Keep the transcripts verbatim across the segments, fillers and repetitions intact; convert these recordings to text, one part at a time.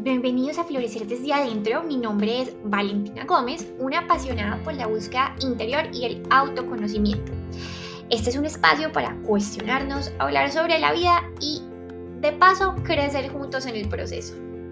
Bienvenidos a Florecer desde Adentro. Mi nombre es Valentina Gómez, una apasionada por la búsqueda interior y el autoconocimiento. Este es un espacio para cuestionarnos, hablar sobre la vida y, de paso, crecer juntos en el proceso.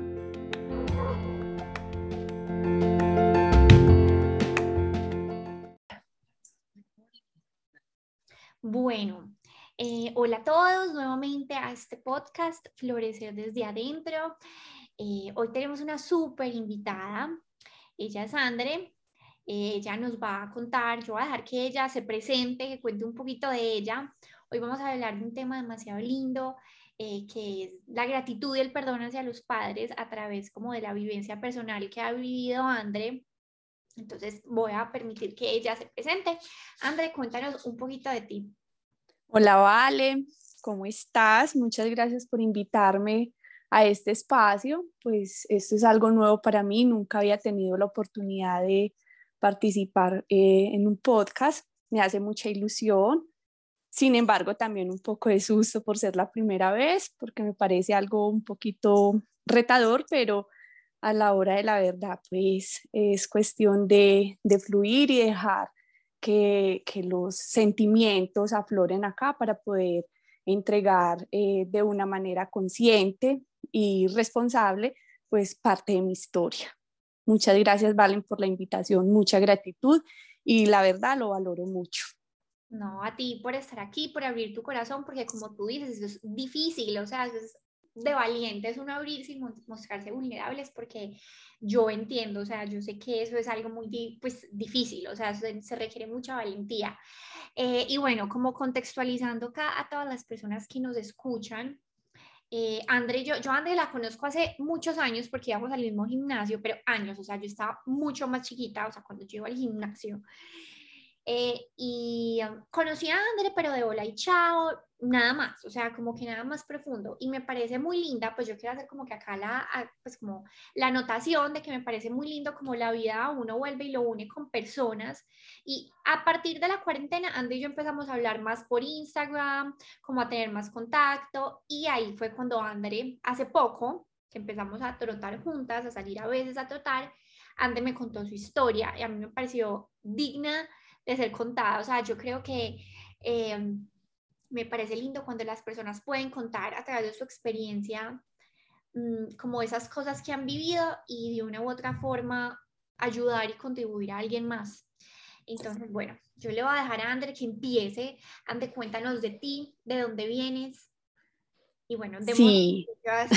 Bueno, eh, hola a todos nuevamente a este podcast Florecer desde Adentro. Eh, hoy tenemos una súper invitada. Ella es Andre. Eh, ella nos va a contar, yo voy a dejar que ella se presente, que cuente un poquito de ella. Hoy vamos a hablar de un tema demasiado lindo, eh, que es la gratitud y el perdón hacia los padres a través como de la vivencia personal que ha vivido Andre. Entonces voy a permitir que ella se presente. Andre, cuéntanos un poquito de ti. Hola, Vale, ¿cómo estás? Muchas gracias por invitarme a este espacio. Pues esto es algo nuevo para mí, nunca había tenido la oportunidad de participar eh, en un podcast, me hace mucha ilusión. Sin embargo, también un poco de susto por ser la primera vez, porque me parece algo un poquito retador, pero a la hora de la verdad, pues es cuestión de, de fluir y dejar que, que los sentimientos afloren acá para poder entregar eh, de una manera consciente y responsable, pues parte de mi historia. Muchas gracias, Valen, por la invitación, mucha gratitud y la verdad lo valoro mucho. No, a ti por estar aquí, por abrir tu corazón, porque como tú dices, eso es difícil, o sea, eso es de valientes uno abrirse y mostrarse vulnerables, porque yo entiendo, o sea, yo sé que eso es algo muy pues, difícil, o sea, se, se requiere mucha valentía. Eh, y bueno, como contextualizando acá a todas las personas que nos escuchan, eh, Andre, yo, yo a Andre la conozco hace muchos años porque íbamos al mismo gimnasio, pero años, o sea, yo estaba mucho más chiquita, o sea, cuando yo iba al gimnasio. Eh, y um, conocí a Andre, pero de hola y chao, nada más, o sea, como que nada más profundo. Y me parece muy linda, pues yo quiero hacer como que acá la, pues como la anotación de que me parece muy lindo como la vida uno vuelve y lo une con personas. Y a partir de la cuarentena, Andre y yo empezamos a hablar más por Instagram, como a tener más contacto. Y ahí fue cuando Andre, hace poco, que empezamos a trotar juntas, a salir a veces a trotar, Andre me contó su historia y a mí me pareció digna de ser contada. O sea, yo creo que eh, me parece lindo cuando las personas pueden contar a través de su experiencia mmm, como esas cosas que han vivido y de una u otra forma ayudar y contribuir a alguien más. Entonces, bueno, yo le voy a dejar a Ander que empiece. Ander, cuéntanos de ti, de dónde vienes. Y bueno, demos... Sí.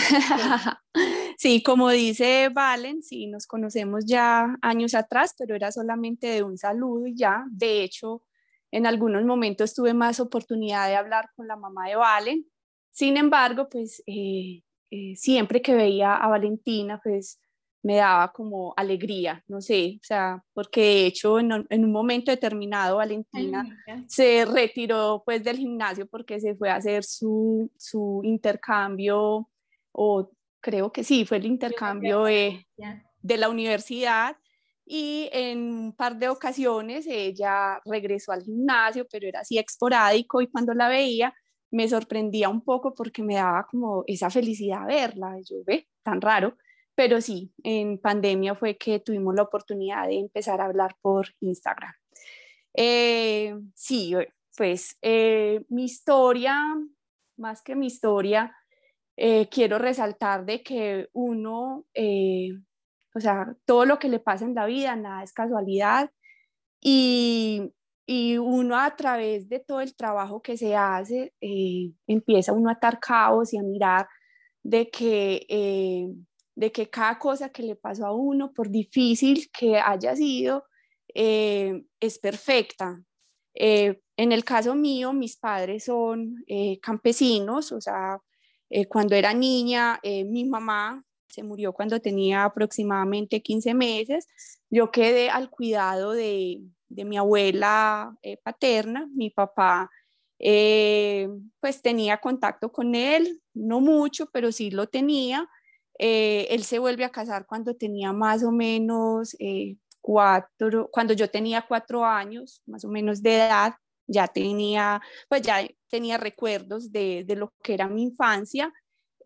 Sí, como dice Valen, sí, nos conocemos ya años atrás, pero era solamente de un saludo y ya. De hecho, en algunos momentos tuve más oportunidad de hablar con la mamá de Valen. Sin embargo, pues eh, eh, siempre que veía a Valentina, pues me daba como alegría, no sé, o sea, porque de hecho en, en un momento determinado Valentina se retiró pues del gimnasio porque se fue a hacer su, su intercambio, o creo que sí, fue el intercambio de, de la universidad, y en un par de ocasiones ella regresó al gimnasio, pero era así esporádico, y cuando la veía me sorprendía un poco porque me daba como esa felicidad verla, yo ve, tan raro. Pero sí, en pandemia fue que tuvimos la oportunidad de empezar a hablar por Instagram. Eh, sí, pues eh, mi historia, más que mi historia, eh, quiero resaltar de que uno, eh, o sea, todo lo que le pasa en la vida, nada es casualidad, y, y uno a través de todo el trabajo que se hace, eh, empieza uno a atar cabos y a mirar de que... Eh, de que cada cosa que le pasó a uno, por difícil que haya sido, eh, es perfecta. Eh, en el caso mío, mis padres son eh, campesinos, o sea, eh, cuando era niña, eh, mi mamá se murió cuando tenía aproximadamente quince meses. Yo quedé al cuidado de, de mi abuela eh, paterna. Mi papá eh, pues tenía contacto con él, no mucho, pero sí lo tenía. Eh, él se vuelve a casar cuando tenía más o menos eh, cuatro, cuando yo tenía cuatro años, más o menos de edad, ya tenía, pues ya tenía recuerdos de, de lo que era mi infancia.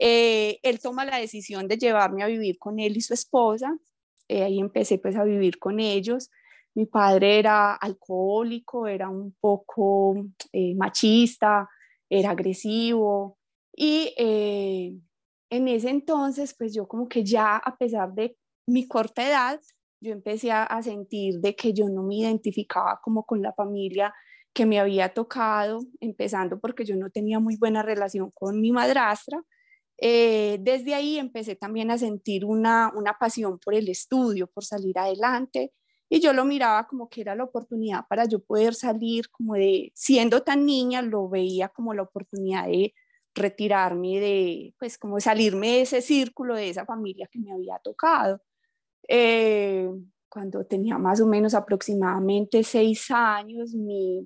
eh, él toma la decisión de llevarme a vivir con él y su esposa. Eh, ahí empecé pues a vivir con ellos. Mi padre era alcohólico, era un poco eh, machista, era agresivo y eh, en ese entonces pues yo como que ya, a pesar de mi corta edad, yo empecé a, a sentir de que yo no me identificaba como con la familia que me había tocado, empezando porque yo no tenía muy buena relación con mi madrastra. Eh, desde ahí empecé también a sentir una, una pasión por el estudio, por salir adelante, y yo lo miraba como que era la oportunidad para yo poder salir, como de, siendo tan niña, lo veía como la oportunidad de retirarme, de, pues como salirme de ese círculo, de esa familia que me había tocado. Eh, Cuando tenía más o menos aproximadamente seis años, mi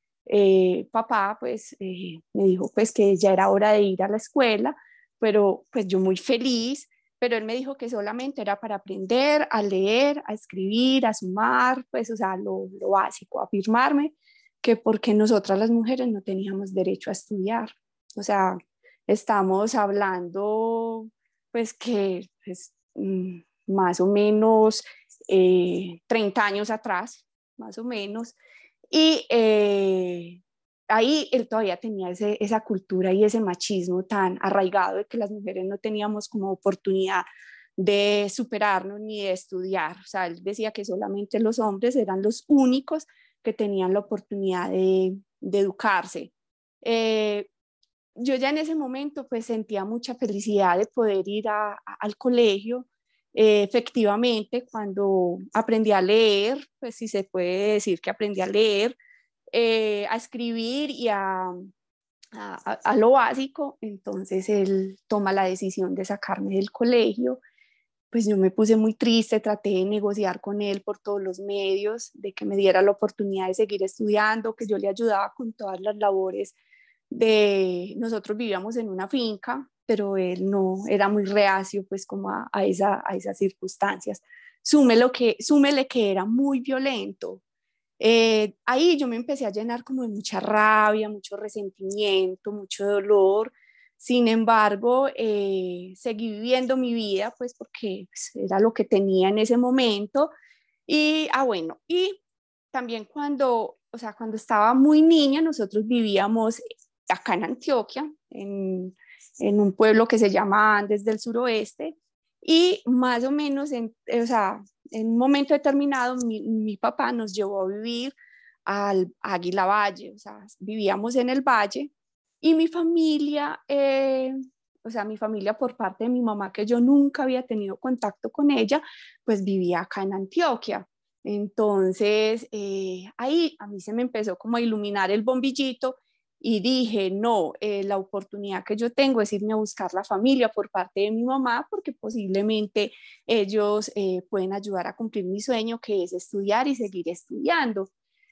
eh, papá pues eh, me dijo pues que ya era hora de ir a la escuela, pero pues yo muy feliz, pero él me dijo que solamente era para aprender a leer, a escribir, a sumar, pues o sea, lo, lo básico, a afirmarme que porque nosotras las mujeres no teníamos derecho a estudiar. O sea, estamos hablando pues que pues, mm, más o menos eh, treinta años atrás, más o menos, y eh, ahí él todavía tenía ese, esa cultura y ese machismo tan arraigado de que las mujeres no teníamos como oportunidad de superarnos ni de estudiar. O sea, él decía que solamente los hombres eran los únicos que tenían la oportunidad de, de educarse. Eh, yo ya en ese momento pues sentía mucha felicidad de poder ir a, a, al colegio. Eh, efectivamente, cuando aprendí a leer, pues si se puede decir que aprendí a leer, eh, a escribir y a, a, a, lo básico, entonces él toma la decisión de sacarme del colegio. Pues yo me puse muy triste, traté de negociar con él por todos los medios, de que me diera la oportunidad de seguir estudiando, que yo le ayudaba con todas las labores de, nosotros vivíamos en una finca, pero él no, era muy reacio pues como a, a, esa, a esas circunstancias. Súmele que, súmele que era muy violento. Eh, ahí yo me empecé a llenar como de mucha rabia, mucho resentimiento, mucho dolor. Sin embargo, eh, seguí viviendo mi vida, pues porque pues, era lo que tenía en ese momento. Y, ah, bueno, y también cuando, o sea, cuando estaba muy niña, nosotros vivíamos acá en Antioquia, en, en un pueblo que se llama Andes del Suroeste, y más o menos, en, o sea, en un momento determinado, mi, mi papá nos llevó a vivir al Águila Valle, o sea, vivíamos en el valle, y mi familia, eh, o sea, mi familia por parte de mi mamá, que yo nunca había tenido contacto con ella, pues vivía acá en Antioquia. Entonces, eh, ahí a mí se me empezó como a iluminar el bombillito y dije, no, eh, la oportunidad que yo tengo es irme a buscar la familia por parte de mi mamá, porque posiblemente ellos eh, pueden ayudar a cumplir mi sueño, que es estudiar y seguir estudiando.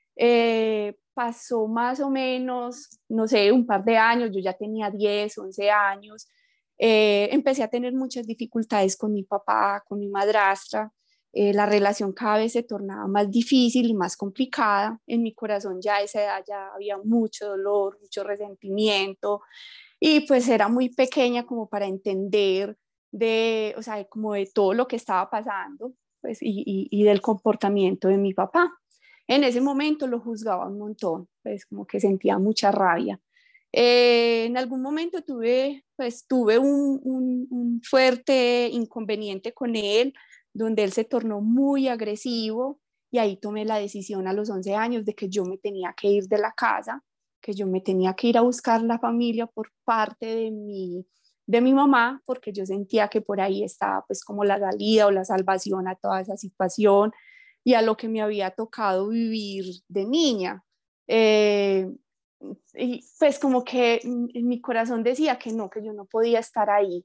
Eh, pasó más o menos, no sé, un par de años, yo ya tenía diez, once años, eh, empecé a tener muchas dificultades con mi papá, con mi madrastra. Eh, la relación cada vez se tornaba más difícil y más complicada. En mi corazón ya a esa edad ya había mucho dolor, mucho resentimiento, y pues era muy pequeña como para entender de, o sea, como de todo lo que estaba pasando, pues, y, y, y del comportamiento de mi papá. En ese momento lo juzgaba un montón, pues como que sentía mucha rabia. Eh, en algún momento tuve, pues tuve un, un, un fuerte inconveniente con él, donde él se tornó muy agresivo, y ahí tomé la decisión a los once años de que yo me tenía que ir de la casa, que yo me tenía que ir a buscar la familia por parte de mi, de mi mamá, porque yo sentía que por ahí estaba pues como la salida o la salvación a toda esa situación y a lo que me había tocado vivir de niña. Eh, y pues como que en mi corazón decía que no, que yo no podía estar ahí.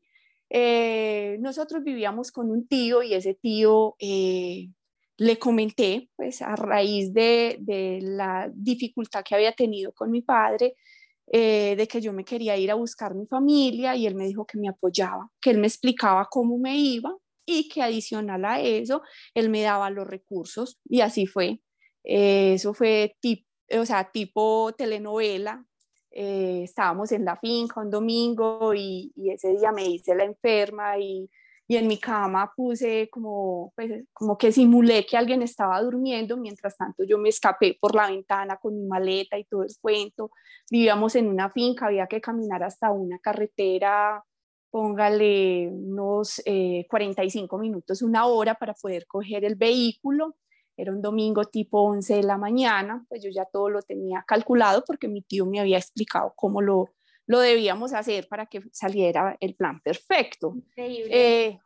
Eh, nosotros vivíamos con un tío y ese tío eh, le comenté, pues a raíz de, de, la dificultad que había tenido con mi padre, eh, de que yo me quería ir a buscar mi familia, y él me dijo que me apoyaba, que él me explicaba cómo me iba y que adicional a eso, él me daba los recursos, y así fue. Eh, eso fue tipo, o sea, tipo telenovela. eh, estábamos en la finca un domingo y, y ese día me hice la enferma y, y en mi cama puse como, pues, como que simulé que alguien estaba durmiendo, mientras tanto yo me escapé por la ventana con mi maleta y todo el cuento. Vivíamos en una finca, había que caminar hasta una carretera, póngale unos eh, cuarenta y cinco minutos, una hora para poder coger el vehículo. Era un domingo tipo once de la mañana, pues yo ya todo lo tenía calculado porque mi tío me había explicado cómo lo, lo debíamos hacer para que saliera el plan perfecto. Increíble. Eh,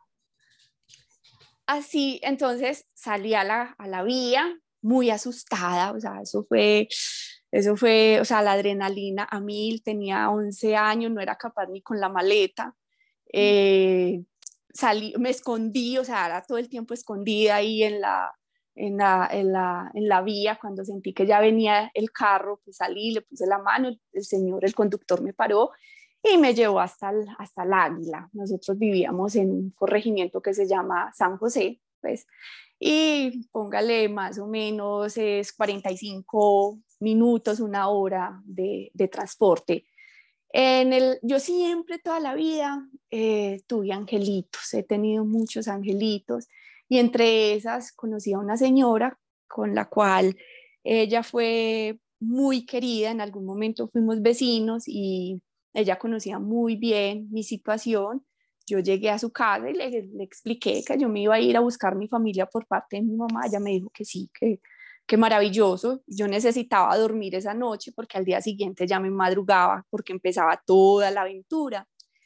así, entonces salí a la, a la vía muy asustada, o sea, eso fue, eso fue, o sea, la adrenalina a mil, tenía once años, no era capaz ni con la maleta. Eh, salí, me escondí, o sea, era todo el tiempo escondida ahí en la, en la, en la, en la vía. Cuando sentí que ya venía el carro, pues salí, le puse la mano, el, el señor, el conductor me paró y me llevó hasta el, hasta el Águila. Nosotros vivíamos en un corregimiento que se llama San José, pues, y póngale más o menos es cuarenta y cinco minutos, una hora de, de transporte. En el, yo siempre, toda la vida, eh, tuve angelitos, he tenido muchos angelitos y entre esas conocí a una señora con la cual ella fue muy querida, en algún momento fuimos vecinos y ella conocía muy bien mi situación. Yo llegué a su casa y le, le expliqué que yo me iba a ir a buscar mi familia por parte de mi mamá. Ella me dijo que sí, que, que maravilloso. Yo necesitaba dormir esa noche porque al día siguiente ya me madrugaba porque empezaba toda la aventura.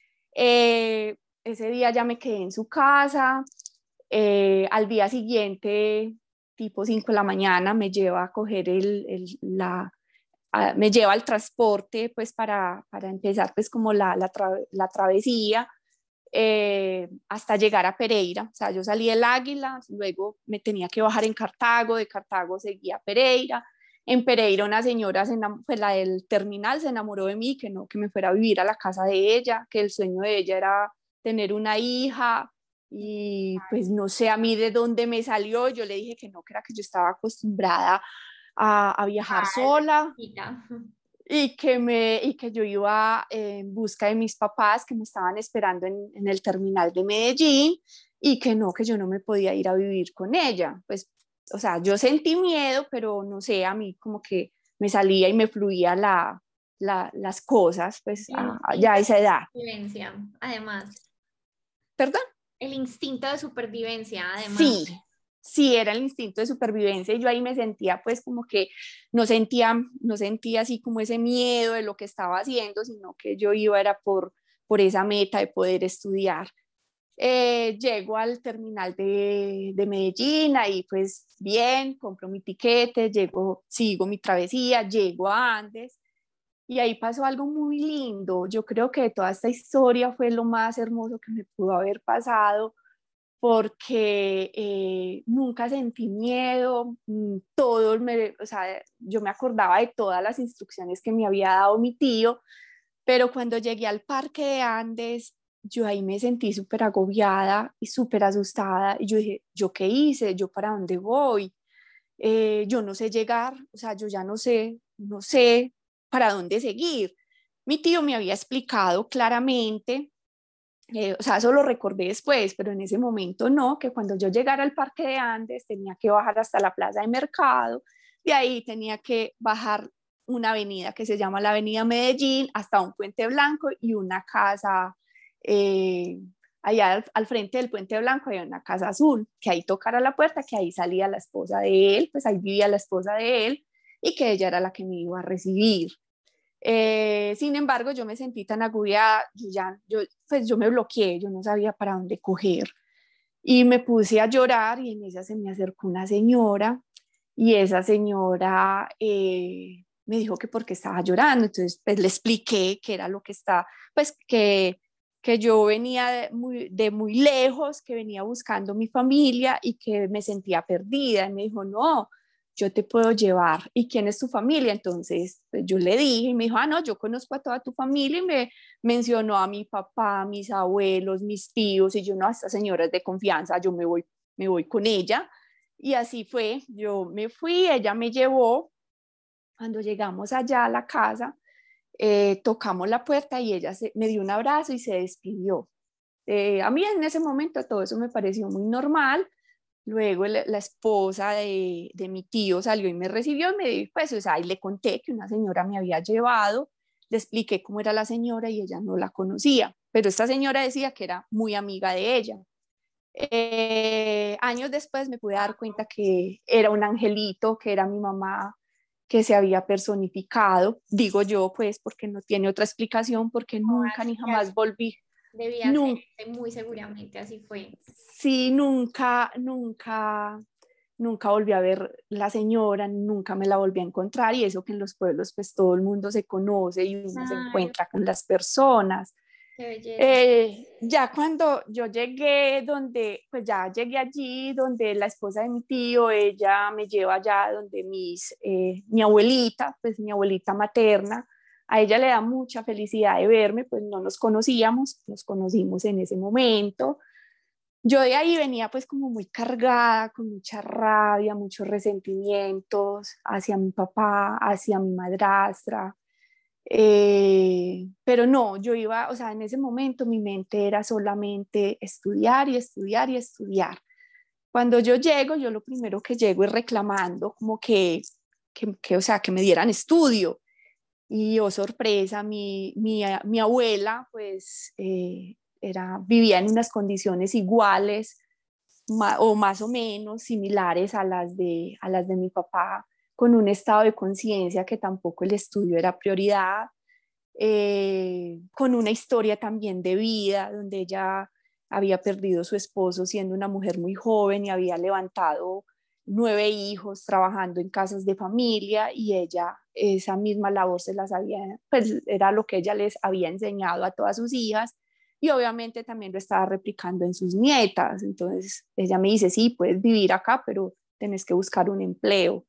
Eh, ese día ya me quedé en su casa. Eh, al día siguiente, tipo cinco de la mañana, me lleva a coger el, el, la, a, me lleva al transporte pues para, para empezar pues como la, la, tra la travesía. Eh, hasta llegar a Pereira. O sea, yo salí del Águila, luego me tenía que bajar en Cartago, de Cartago seguía a Pereira. En Pereira una señora, se pues la del terminal, se enamoró de mí, que no, que me fuera a vivir a la casa de ella, que el sueño de ella era tener una hija y pues no sé a mí de dónde me salió. Yo le dije que no, que era que yo estaba acostumbrada a, a viajar sola y que, me, y que yo iba en busca de mis papás que me estaban esperando en, en el terminal de Medellín y que no, que yo no me podía ir a vivir con ella. Pues, o sea, yo sentí miedo, pero no sé, a mí como que me salía y me fluía la, la, las cosas, pues El a, a, ya a instinto esa de edad. supervivencia, además. ¿Perdón? El instinto de supervivencia, además. Sí, sí, era el instinto de supervivencia y yo ahí me sentía pues como que no sentía, no sentía así como ese miedo de lo que estaba haciendo, sino que yo iba era por, por esa meta de poder estudiar. Eh, llego al terminal de, de Medellín, ahí pues bien, compro mi tiquete, llego, sigo mi travesía, llego a Andes y ahí pasó algo muy lindo. Yo creo que toda esta historia fue lo más hermoso que me pudo haber pasado porque eh, nunca sentí miedo, mm, todo me, o sea, yo me acordaba de todas las instrucciones que me había dado mi tío, pero cuando llegué al Parque de Andes, yo ahí me sentí súper agobiada y súper asustada y yo dije, ¿yo qué hice? ¿Yo para dónde voy? Eh, yo no sé llegar, o sea, yo ya no sé, no sé para dónde seguir. Mi tío me había explicado claramente, eh, o sea, eso lo recordé después, pero en ese momento no, que cuando yo llegara al Parque de Andes tenía que bajar hasta la plaza de mercado, de ahí tenía que bajar una avenida que se llama la Avenida Medellín hasta un puente blanco y una casa, eh, allá al, al, frente del puente blanco hay una casa azul, que ahí tocara la puerta, que ahí salía la esposa de él, pues ahí vivía la esposa de él y que ella era la que me iba a recibir. Eh, sin embargo, yo me sentí tan agobiada, yo ya, yo, pues yo me bloqueé, yo no sabía para dónde coger y me puse a llorar y en esa se me acercó una señora y esa señora eh, me dijo que porque estaba llorando, entonces pues le expliqué que era lo que está, pues que, que yo venía de muy, de muy lejos, que venía buscando mi familia y que me sentía perdida y me dijo, no, yo te puedo llevar. ¿Y quién es tu familia? Entonces pues yo le dije y me dijo, ah, no, yo conozco a toda tu familia y me mencionó a mi papá, a mis abuelos, mis tíos y yo no, a esta señora es de confianza, yo me voy, me voy con ella. Y así fue, yo me fui, ella me llevó. Cuando llegamos allá a la casa, eh, tocamos la puerta y ella se, me dio un abrazo y se despidió. Eh, a mí en ese momento todo eso me pareció muy normal. Luego la, la esposa de, de mi tío salió y me recibió y me dijo, pues, o sea, y le conté que una señora me había llevado, le expliqué cómo era la señora y ella no la conocía, pero esta señora decía que era muy amiga de ella. Eh, años después me pude dar cuenta que era un angelito, que era mi mamá, que se había personificado, digo yo, pues, porque no tiene otra explicación, porque No, nunca ni así, jamás volví, debía nunca, ser, muy seguramente así fue. sí, nunca, nunca, nunca volví a ver la señora, nunca me la volví a encontrar, y eso que en los pueblos pues todo el mundo se conoce y uno se Claro, encuentra con las personas. qué belleza. Eh, ya cuando yo llegué donde, pues ya llegué allí donde la esposa de mi tío, ella me lleva allá donde mis, eh, mi abuelita, pues mi abuelita materna, a ella le da mucha felicidad de verme, pues no nos conocíamos, nos conocimos en ese momento. Yo de ahí venía pues como muy cargada, con mucha rabia, muchos resentimientos hacia mi papá, hacia mi madrastra, eh, pero no, yo iba, o sea, en ese momento mi mente era solamente estudiar y estudiar y estudiar. Cuando yo llego, yo lo primero que llego es reclamando como que, que, que o sea, que me dieran estudio. Y oh, sorpresa, mi, mi, mi abuela, pues, eh, era, vivía en unas condiciones iguales ma, o más o menos similares a las de, a las de mi papá, con un estado de conciencia que tampoco el estudio era prioridad, eh, con una historia también de vida, donde ella había perdido a su esposo siendo una mujer muy joven y había levantado nueve hijos trabajando en casas de familia, y ella esa misma labor se las había, pues era lo que ella les había enseñado a todas sus hijas, y obviamente también lo estaba replicando en sus nietas. Entonces ella me dice, sí, puedes vivir acá, pero tenés que buscar un empleo.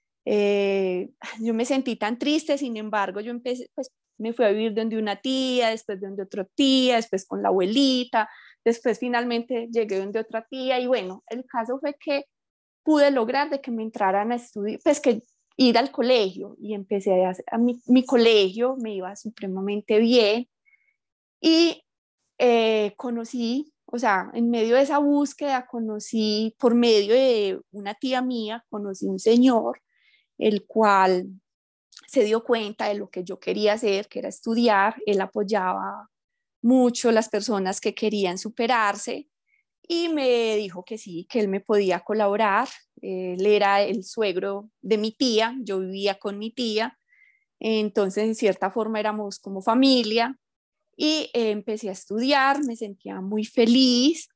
Eh, yo me sentí tan triste, sin embargo, yo empecé, pues me fui a vivir donde una tía, después donde otra tía, después con la abuelita, después finalmente llegué donde otra tía, y bueno, el caso fue que pude lograr de que me entraran a estudiar, pues que ir al colegio, y empecé a, a mi, mi colegio, me iba supremamente bien, y eh, conocí, o sea, en medio de esa búsqueda conocí, por medio de una tía mía, conocí un señor, el cual se dio cuenta de lo que yo quería hacer, que era estudiar. Él apoyaba mucho las personas que querían superarse, y me dijo que sí, que él me podía colaborar. Él era el suegro de mi tía, yo vivía con mi tía, entonces en cierta forma éramos como familia, y eh, empecé a estudiar, me sentía muy feliz,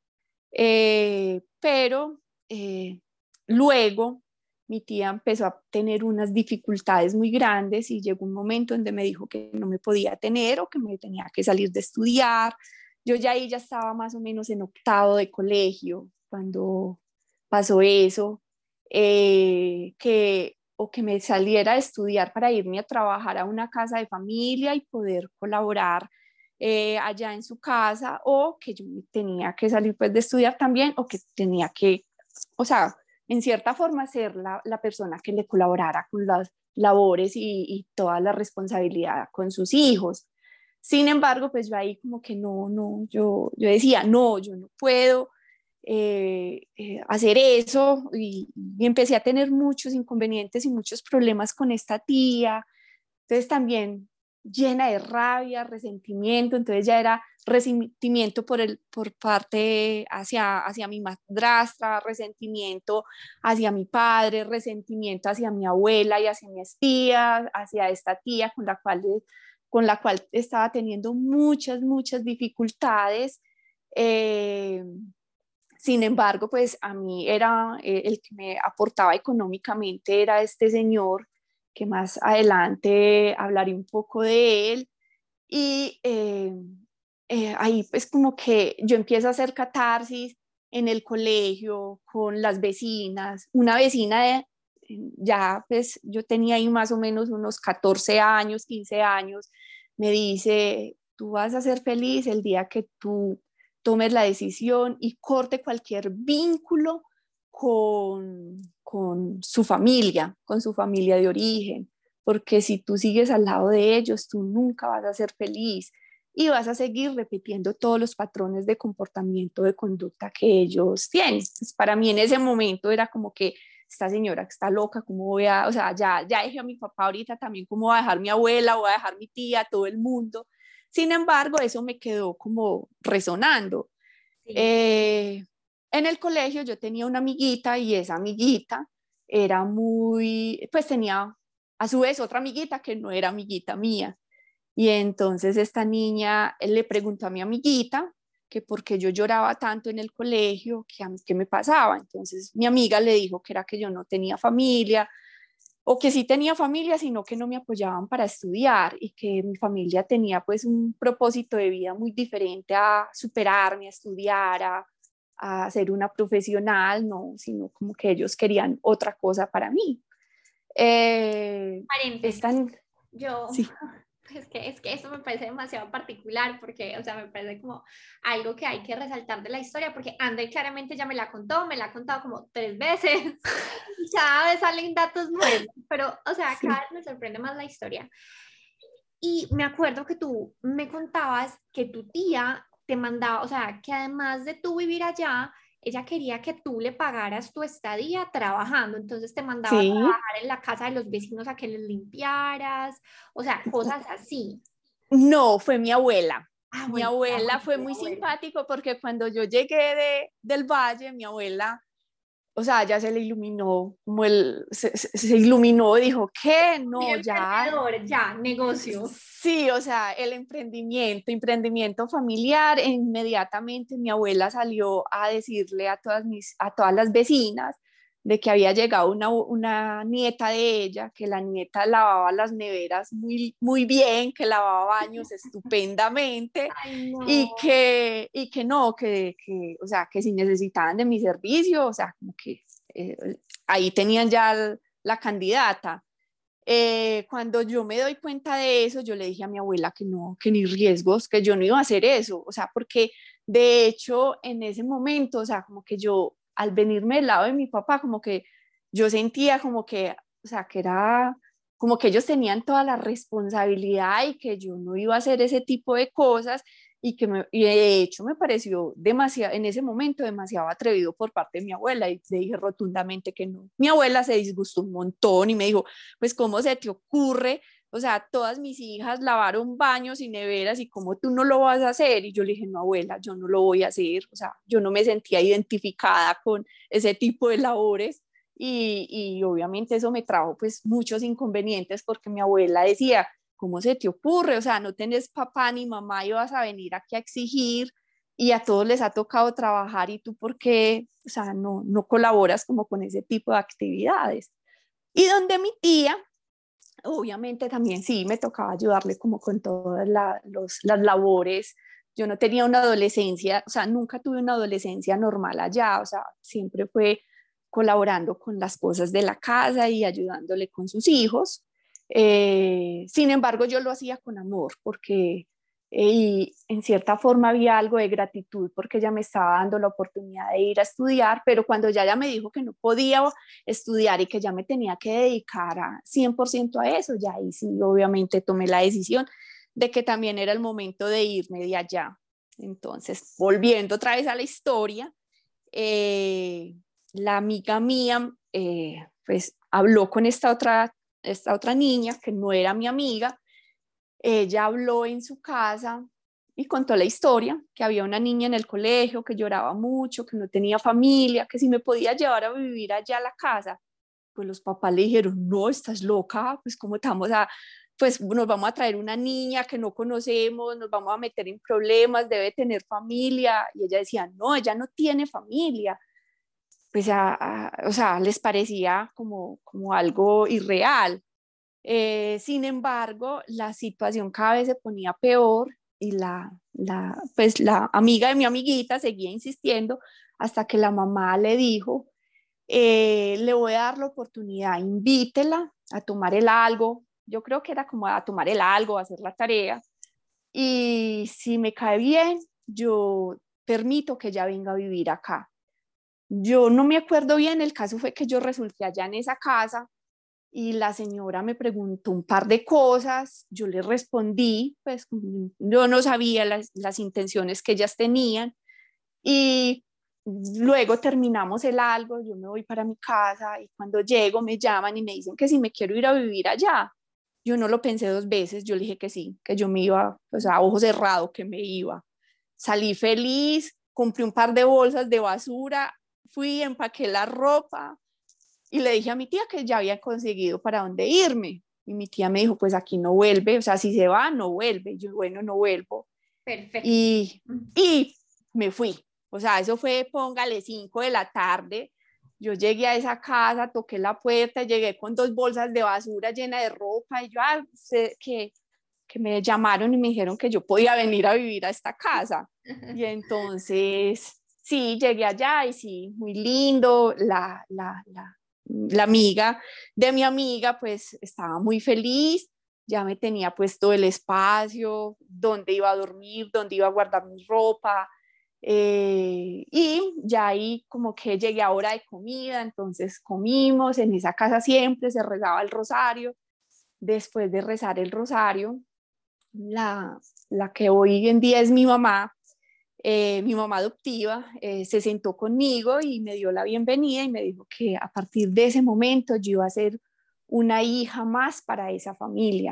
eh, pero eh, luego mi tía empezó a tener unas dificultades muy grandes, y llegó un momento donde me dijo que no me podía tener o que me tenía que salir de estudiar. Yo ya ahí ya estaba más o menos en octavo de colegio cuando pasó eso, eh, que o que me saliera a estudiar para irme a trabajar a una casa de familia y poder colaborar eh, allá en su casa, o que yo tenía que salir pues de estudiar también, o que tenía que, o sea, en cierta forma ser la, la persona que le colaborara con las labores y, y toda la responsabilidad con sus hijos. Sin embargo, pues yo ahí como que no, no, yo, yo decía, no, yo no puedo eh, eh, hacer eso, y, y empecé a tener muchos inconvenientes y muchos problemas con esta tía. Entonces también llena de rabia, resentimiento, entonces ya era resentimiento por, el, por parte hacia, hacia mi madrastra, resentimiento hacia mi padre, resentimiento hacia mi abuela y hacia mis tías, hacia esta tía con la cual, con la cual estaba teniendo muchas, muchas dificultades. Eh, Sin embargo, pues a mí era eh, el que me aportaba económicamente, era este señor, que más adelante hablaré un poco de él. Y eh, eh, ahí pues como que yo empiezo a hacer catarsis en el colegio con las vecinas. Una vecina de, ya pues yo tenía ahí más o menos unos catorce años, quince años, me dice, tú vas a ser feliz el día que tú tomes la decisión y corte cualquier vínculo con, con su familia, con su familia de origen, porque si tú sigues al lado de ellos, tú nunca vas a ser feliz y vas a seguir repitiendo todos los patrones de comportamiento, de conducta que ellos tienen. Pues para mí en ese momento era como que esta señora que está loca, ¿cómo voy a, o sea, ya, ya dejé a mi papá ahorita también, ¿cómo voy a dejar mi abuela, voy a dejar mi tía, todo el mundo? Sin embargo, eso me quedó como resonando. Sí. Eh, en el colegio yo tenía una amiguita y esa amiguita era muy, pues tenía a su vez otra amiguita que no era amiguita mía. Y entonces esta niña le preguntó a mi amiguita que por qué yo lloraba tanto en el colegio, que a mí qué me pasaba. Entonces mi amiga le dijo que era que yo no tenía familia, o que sí tenía familia, sino que no me apoyaban para estudiar y que mi familia tenía pues un propósito de vida muy diferente a superarme, a estudiar, a, a ser una profesional, no, sino como que ellos querían otra cosa para mí. Eh, Paréntesis. están, Yo, sí, es que, es que eso me parece demasiado particular porque, o sea, me parece como algo que hay que resaltar de la historia porque André claramente ya me la contó, me la ha contado como tres veces y cada vez salen datos nuevos, pero, o sea, cada sí, vez me sorprende más la historia. Y me acuerdo que tú me contabas que tu tía te mandaba, o sea, que además de tú vivir allá, ella quería que tú le pagaras tu estadía trabajando, entonces te mandaba a sí. trabajar en la casa de los vecinos a que les limpiaras, o sea, cosas así. No, fue mi abuela. Ah, Mi bueno, la abuela abuela, fue la muy abuela. simpático porque cuando yo llegué de, del valle, mi abuela, o sea, ya se le iluminó, como el, se, se, se iluminó y dijo, ¿qué? Bien No, ya, emprendedor, ya, negocio. sí, o sea, el emprendimiento, emprendimiento familiar, e inmediatamente mi abuela salió a decirle a todas, mis, a todas las vecinas de que había llegado una, una nieta de ella, que la nieta lavaba las neveras muy, muy bien, que lavaba baños estupendamente Ay, no. y que, y que no, que, que, o sea, que si necesitaban de mi servicio, o sea, como que eh, ahí tenían ya la candidata. Eh, cuando yo me doy cuenta de eso, yo le dije a mi abuela que no, que ni riesgos, que yo no iba a hacer eso, o sea, porque de hecho en ese momento, o sea, como que yo al venirme del lado de mi papá, como que yo sentía como que, o sea, que era como que ellos tenían toda la responsabilidad y que yo no iba a hacer ese tipo de cosas y que me, y de hecho me pareció demasiado, en ese momento demasiado atrevido por parte de mi abuela y le dije rotundamente que no. Mi abuela se disgustó un montón y me dijo, pues ¿cómo se te ocurre? O sea, todas mis hijas lavaron baños y neveras y cómo tú no lo vas a hacer. Y yo le dije, no, abuela, yo no lo voy a hacer. O sea, yo no me sentía identificada con ese tipo de labores. Y, y obviamente eso me trajo pues muchos inconvenientes porque mi abuela decía, ¿cómo se te ocurre? O sea, no tenés papá ni mamá y vas a venir aquí a exigir y a todos les ha tocado trabajar y tú por qué, o sea, no, no colaboras como con ese tipo de actividades. Y donde mi tía, obviamente también sí, me tocaba ayudarle como con todas la, los, las labores. Yo no tenía una adolescencia, o sea, nunca tuve una adolescencia normal allá, o sea, siempre fue colaborando con las cosas de la casa y ayudándole con sus hijos. Eh, sin embargo, yo lo hacía con amor porque eh, y en cierta forma había algo de gratitud porque ella me estaba dando la oportunidad de ir a estudiar, pero cuando ya ella me dijo que no podía estudiar y que ya me tenía que dedicar a cien por ciento a eso, ya ahí sí, obviamente tomé la decisión de que también era el momento de irme de allá. Entonces, volviendo otra vez a la historia, eh, la amiga mía, eh, pues habló con esta otra, esta otra niña que no era mi amiga. Ella habló en su casa y contó la historia, que había una niña en el colegio que lloraba mucho, que no tenía familia, que si me podía llevar a vivir allá a la casa. Pues los papás le dijeron, no, estás loca, pues cómo estamos a, pues nos vamos a traer una niña que no conocemos, nos vamos a meter en problemas, debe tener familia. Y ella decía, no, ella no tiene familia. Pues, a, a, o sea, les parecía como, como algo irreal. Eh, sin embargo, la situación cada vez se ponía peor y la, la, pues la amiga de mi amiguita seguía insistiendo hasta que la mamá le dijo, eh, le voy a dar la oportunidad, invítela a tomar el algo. Yo creo que era como a tomar el algo, a hacer la tarea. Y si me cae bien, yo permito que ella venga a vivir acá. Yo no me acuerdo bien, el caso fue que yo resulté allá en esa casa y la señora me preguntó un par de cosas, yo le respondí, pues yo no sabía las, las intenciones que ellas tenían, y luego terminamos el algo, yo me voy para mi casa y cuando llego me llaman y me dicen que si me quiero ir a vivir allá. Yo no lo pensé dos veces, yo le dije que sí, que yo me iba, o sea, a ojo cerrado, que me iba. Salí feliz, compré un par de bolsas de basura, fui, empaqué la ropa y le dije a mi tía que ya había conseguido para dónde irme. Y mi tía me dijo, pues aquí no vuelve, o sea, si se va, no vuelve. Y yo, bueno, no vuelvo. Perfecto. Y, y me fui. O sea, eso fue, póngale, cinco de la tarde. Yo llegué a esa casa, toqué la puerta, llegué con dos bolsas de basura llena de ropa y yo, ah, sé que, que me llamaron y me dijeron que yo podía venir a vivir a esta casa. Y entonces, sí, llegué allá y sí, muy lindo. La, la, la, la amiga de mi amiga, pues estaba muy feliz, ya me tenía puesto el espacio, dónde iba a dormir, dónde iba a guardar mi ropa. Eh, y ya ahí como que llegué a hora de comida, entonces comimos, en esa casa siempre se rezaba el rosario. Después de rezar el rosario, la, la que hoy en día es mi mamá, eh, mi mamá adoptiva, eh, se sentó conmigo y me dio la bienvenida y me dijo que a partir de ese momento yo iba a ser una hija más para esa familia.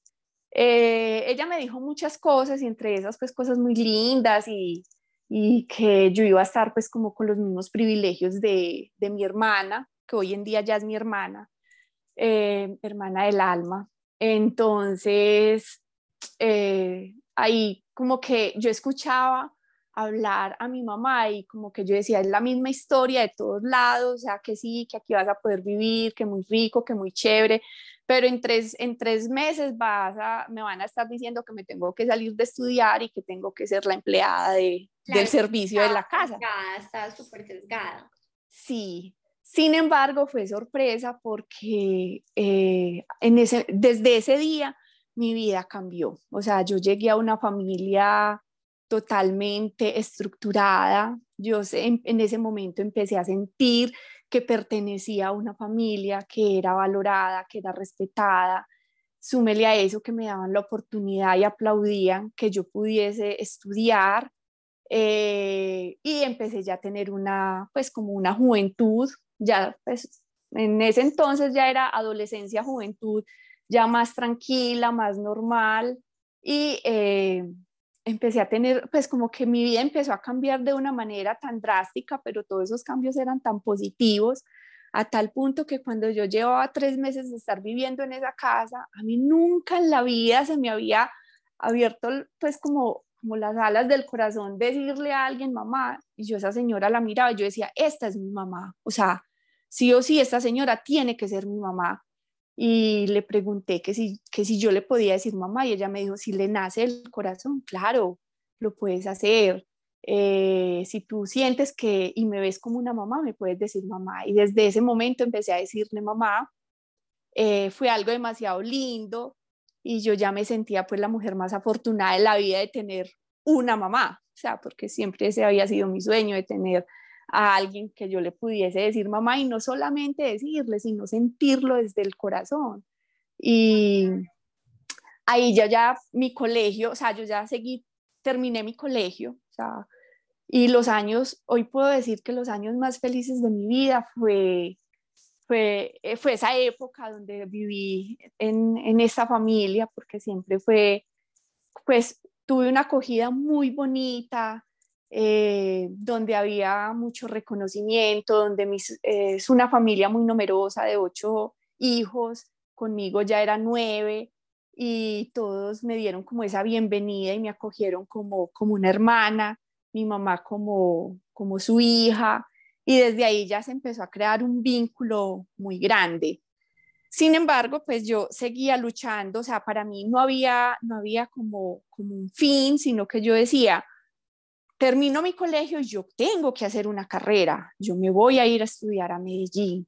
Eh, ella me dijo muchas cosas y entre esas pues cosas muy lindas y, y que yo iba a estar pues como con los mismos privilegios de, de mi hermana, que hoy en día ya es mi hermana, eh, hermana del alma. Entonces, eh, ahí como que yo escuchaba hablar a mi mamá y como que yo decía, es la misma historia de todos lados, o sea, que sí, que aquí vas a poder vivir, que muy rico, que muy chévere, pero en tres, en tres meses vas a, me van a estar diciendo que me tengo que salir de estudiar y que tengo que ser la empleada de, del Claro, servicio de estaba la casa. sesgada, estaba súper sesgada. Sí, sin embargo, fue sorpresa porque eh, en ese, desde ese día mi vida cambió. O sea, yo llegué a una familia totalmente estructurada. Yo sé, en, en ese momento empecé a sentir que pertenecía a una familia que era valorada, que era respetada. Súmele a eso que me daban la oportunidad y aplaudían que yo pudiese estudiar, eh, y empecé ya a tener una, pues como una juventud, ya pues en ese entonces ya era adolescencia, juventud, ya más tranquila, más normal, y eh, empecé a tener, pues como que mi vida empezó a cambiar de una manera tan drástica, pero todos esos cambios eran tan positivos, a tal punto que cuando yo llevaba tres meses de estar viviendo en esa casa, a mí nunca en la vida se me había abierto pues como como las alas del corazón, decirle a alguien mamá, y yo esa señora la miraba y yo decía, esta es mi mamá, o sea, sí o sí, esta señora tiene que ser mi mamá. Y le pregunté que si, que si yo le podía decir mamá, y ella me dijo, si le nace el corazón, claro, lo puedes hacer. Eh, si tú sientes que y me ves como una mamá, me puedes decir mamá. Y desde ese momento empecé a decirle mamá. Eh, fue algo demasiado lindo y yo ya me sentía pues la mujer más afortunada de la vida de tener una mamá, o sea, porque siempre ese había sido mi sueño de tener a alguien que yo le pudiese decir mamá y no solamente decirle, sino sentirlo desde el corazón. Y ahí ya, ya mi colegio, o sea, yo ya seguí, terminé mi colegio, o sea, y los años, hoy puedo decir que los años más felices de mi vida fue fue, eh, fue esa época donde viví en, en esta familia, porque siempre fue, pues tuve una acogida muy bonita, eh, donde había mucho reconocimiento, donde mis, eh, es una familia muy numerosa de ocho hijos, conmigo ya eran nueve y todos me dieron como esa bienvenida y me acogieron como, como una hermana, mi mamá como, como su hija, y desde ahí ya se empezó a crear un vínculo muy grande. Sin embargo, pues yo seguía luchando, o sea, para mí no había, no había como, como un fin, sino que yo decía, termino mi colegio y yo tengo que hacer una carrera, yo me voy a ir a estudiar a Medellín.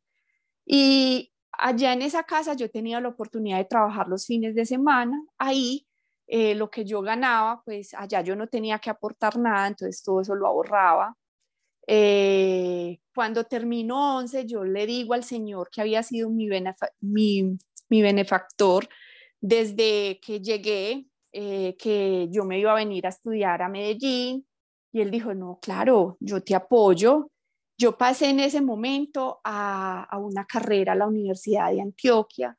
Y allá en esa casa yo tenía la oportunidad de trabajar los fines de semana, ahí eh, lo que yo ganaba, pues allá yo no tenía que aportar nada, entonces todo eso lo ahorraba. Eh, cuando terminó once, yo le digo al Señor que había sido mi, benefa mi, mi benefactor desde que llegué, eh, que yo me iba a venir a estudiar a Medellín, y él dijo, no, claro, yo te apoyo. Yo pasé en ese momento a, a una carrera a la Universidad de Antioquia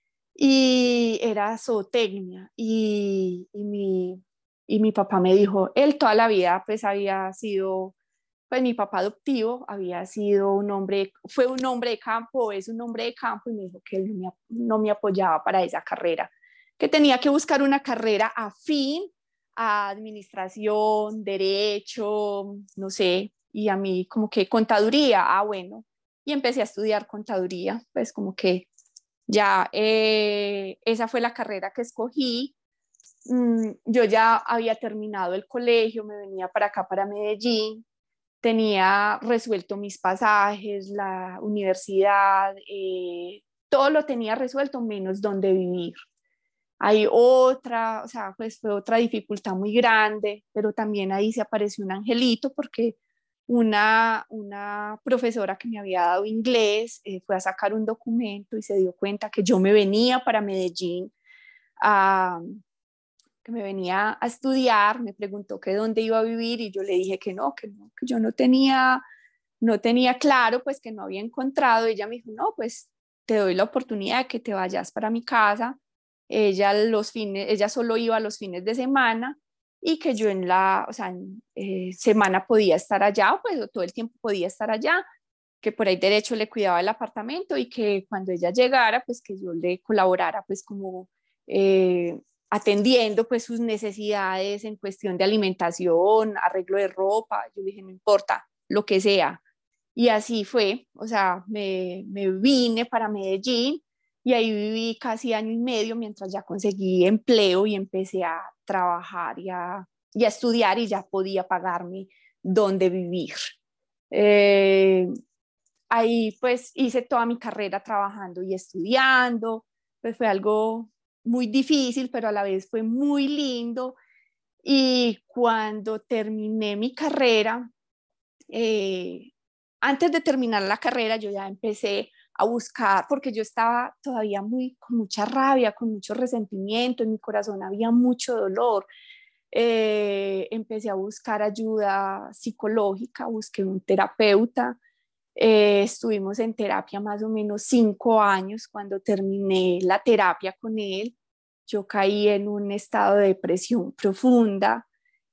y era zootecnia, y, y, mi, y mi papá me dijo, él toda la vida pues había sido, pues mi papá adoptivo había sido un hombre, fue un hombre de campo, es un hombre de campo, y me dijo que él no me, no me apoyaba para esa carrera, que tenía que buscar una carrera afín a administración, derecho, no sé, y a mí como que contaduría, ah bueno, y empecé a estudiar contaduría, pues como que ya eh, esa fue la carrera que escogí. Mm, yo ya había terminado el colegio, me venía para acá, para Medellín, tenía resuelto mis pasajes, la universidad, eh, todo lo tenía resuelto menos dónde vivir. Hay otra, o sea, pues fue otra dificultad muy grande, pero también ahí se apareció un angelito porque una, una profesora que me había dado inglés eh, fue a sacar un documento y se dio cuenta que yo me venía para Medellín, a, que me venía a estudiar, me preguntó que dónde iba a vivir y yo le dije que no, que no, que yo no tenía, no tenía claro, pues que no había encontrado. Ella me dijo, no, pues te doy la oportunidad de que te vayas para mi casa. Ella, los fines, ella solo iba los fines de semana y que yo en la, o sea, en, eh, semana podía estar allá, pues todo el tiempo podía estar allá, que por ahí derecho le cuidaba el apartamento y que cuando ella llegara, pues que yo le colaborara pues como eh, atendiendo pues sus necesidades en cuestión de alimentación, arreglo de ropa. Yo dije, no importa, lo que sea. Y así fue, o sea, me, me vine para Medellín y ahí viví casi año y medio mientras ya conseguí empleo y empecé a trabajar y a, y a estudiar y ya podía pagarme dónde vivir. Eh, Ahí pues hice toda mi carrera trabajando y estudiando, pues fue algo muy difícil, pero a la vez fue muy lindo. Y cuando terminé mi carrera, eh, antes de terminar la carrera, yo ya empecé a buscar, porque yo estaba todavía muy, con mucha rabia, con mucho resentimiento, en mi corazón había mucho dolor. Eh, empecé a buscar ayuda psicológica, busqué un terapeuta. Eh, estuvimos en terapia más o menos cinco años. Cuando terminé la terapia con él, yo caí en un estado de depresión profunda,